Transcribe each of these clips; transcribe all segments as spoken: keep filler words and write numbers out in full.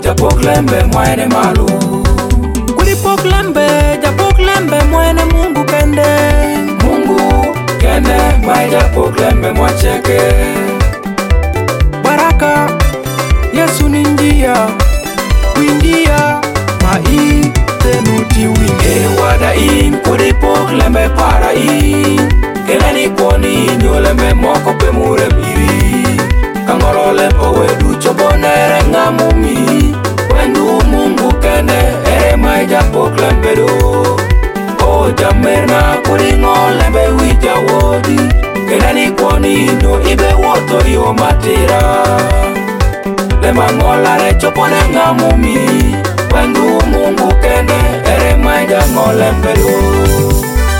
Japok lembe mwene malu. Kulipok lembe, japok lembe mwene Mungu kende. Mungu kende mai japok lembe mwacheke. Baraka Yesu ni njia, wingia mai tenuti wingi. E wada in kulipok lembe para in. Kelani kwoni nyo lembe moko pe mure biri. Kangolo lempo wedu chobonere ngamumi. Wendu Mungu kende ere mai japok lembe do. O jamerna kuringo lembe wija wodi. Kelani kwoni nyo ibe woto yo matira. Lemba ngolare chopone ngamumi. Wendu Mungu kende ere mai japok lembe do.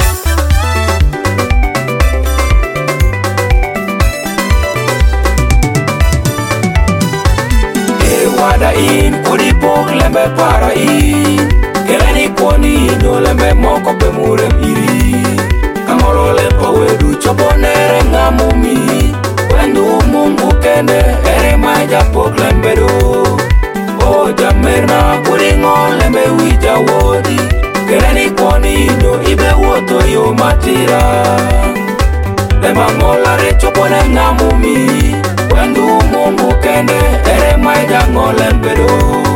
Wada in kulipok lembe para in. Kelani kwoni nyo lembe moko pe mure biri. Kangolo lempo wedu chobonere ngamumi. Wendu Mungu kende ere mai japok lembe do. O jamerna kuringo lembe wija wodi. Kelani kwoni nyo ibe woto yo matira. Lemba ngolare chopone ngamumi. Wendu Mungu kende ere mai jango lembe do.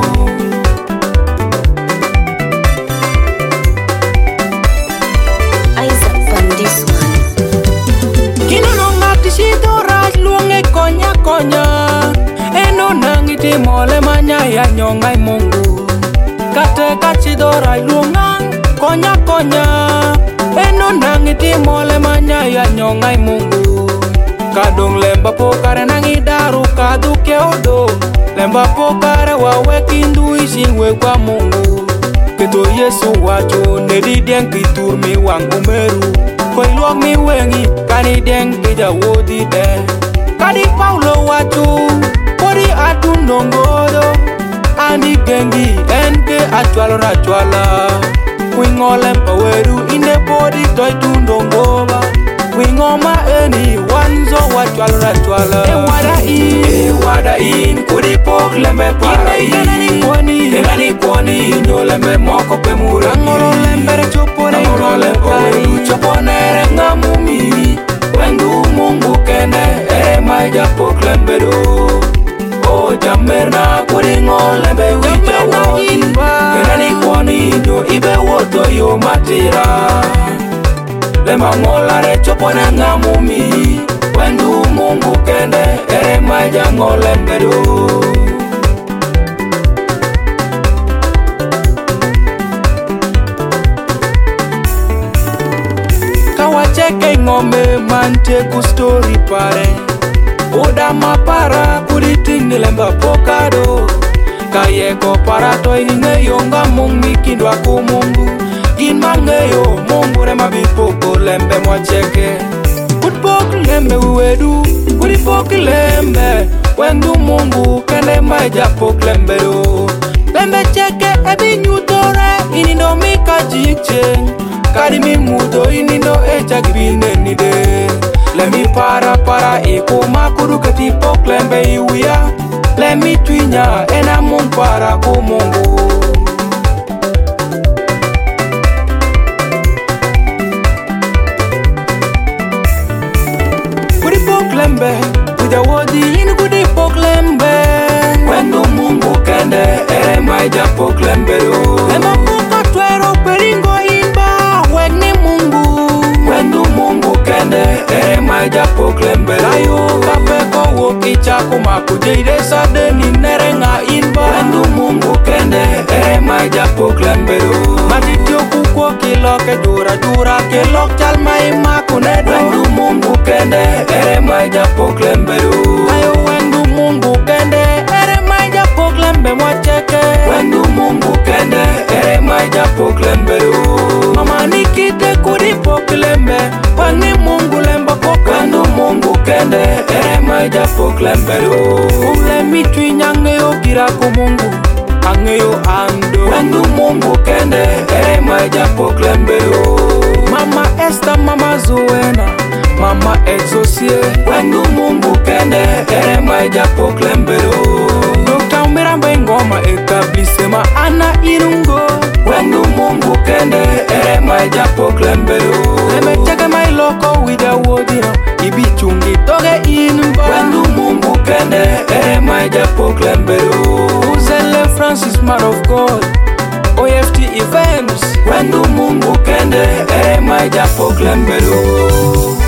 Isaac Van Disman. Kino no ngati shito raj luonge konya konya. Eno nangiti mole manya ya nyongai Mungu. Kate kachido raj luongang konya konya. Eno nangiti mole manya ya nyongai Mungu. Kadung lemba pokare nangi daru kadu keodo. Lemba pokare wawe kindu isin we kwa Mungu. Keto Yesu wacho nedi deng pitur mi wang umeru. Koi luok mi wengi kani deng ija wodi de. Kadi Paulo wacho kodi atu nongodo. Andi gengi enke achwalo rachwala. Wingo lempa weru inde bodi toy tu nongoba. Wingo ma eni wanzo wachwalo rachwala. E wada in, e wada in kulipok lembe para in. Kelani kwoni, kelani kwoni nyo lembe moko pe mure biri. Kangolo lembe re chopone Kangolo lempo wedu chobonere ngamumi. Wendu Mungu kende ere mai japok lembe do. O jamerna kuringo lembe wija wodi. Kelani kwoni nyo ibe woto yo matira. Lemba ngolare chopone ngamumi. Wendu Mungu kende ere mai jango lembe do. Kawacheke ngombe mante ku story pare. Oda mapara kuriting ni lemba pokado. Kayeko para toy ni ngeyonga mung mikindwa ku Mungu. Gin mangeyo Mungu rema bipoko lembe mwacheke. Kulipok lembe wedu, kulipok lembe. Wendu Mungu kende mai japok lembe do. Lembe cheke ebi nyutore inindo mika jikcheng. Kadi mi mudo inindo echa grine nide. Lembi para para eko makuru kati pok lembe iwia. Lembi twinya ena mung para ku Mungu. Lembe, kuja wodi in kudi pok lembe. Wendu Mungu kende ere mai japok lembe do. Lemba poka twero peringo inba wegni Mungu. Wendu Mungu kende ere mai japok lembe do. Layo kape ko woki chako makujeide sade ni nerenga inba. Wendu Mungu kende ere mai japok lembe do. Matitio kukwo kiloke dura dura kilok chal mai makunedo. Wendu Mungu kende ere mai japok lembe do. Layo wendu Mungu kende ere mai japok lembe mwacheke. Wendu Mungu kende ere mai japok lembe do. Mama nikite kudi pok lembe. Wani Mungu lemba poka. Wendu Mungu kende ere mai japok lembe do. Ule mitwi nyangeyo gira ku Mungu. Angeyo ando. Wendu Mungu kende ere mai japok lembe do. Mama Esther, Mama Zuena, Mama Exosie. Wendu Mungu kende ere mai japok lembe do. Doctor Mirambe ngoma eka Kablisema ana irungo Wendu Mungu kende ere maja poklembelo Leme cheke mai loko wida wodino Ibi chungi toge inumba Wendu Mungu kende ere maja poklembelo Uzele Francis man of God O F T events Wendu Mungu kende ere maja poklembelo